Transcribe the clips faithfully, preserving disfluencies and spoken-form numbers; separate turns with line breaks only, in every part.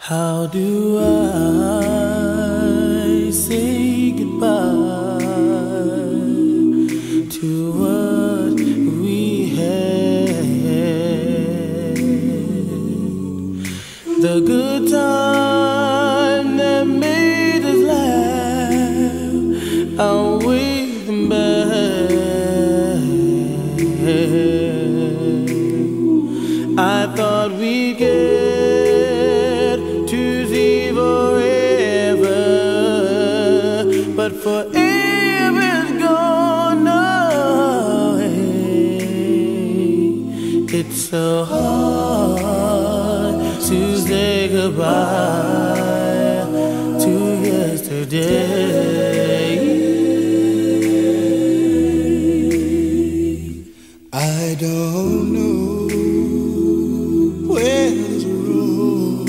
How do I say goodbye to what we had? The good time that made us laugh outweigh the bad. I thought we'd get but forever's gone away. It's so hard to say goodbye to yesterday.
I don't know where this road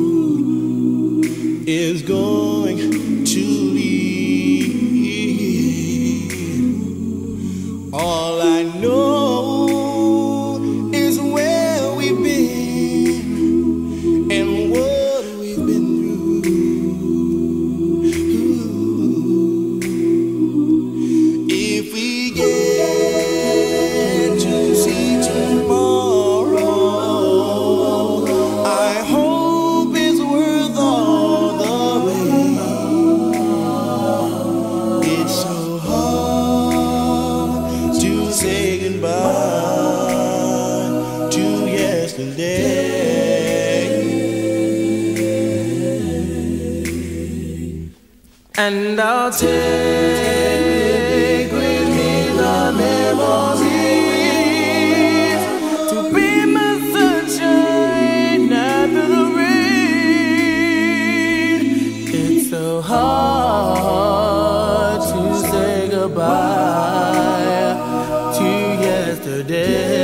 is going to lead. All I know is where we've been and what we've been through. If we get to see tomorrow, I hope it's worth all the rain. It's so hard to say goodbye to yesterday.
And I'll take with me the memories to be my sunshine after the rain. It's so hard to say goodbye to yesterday.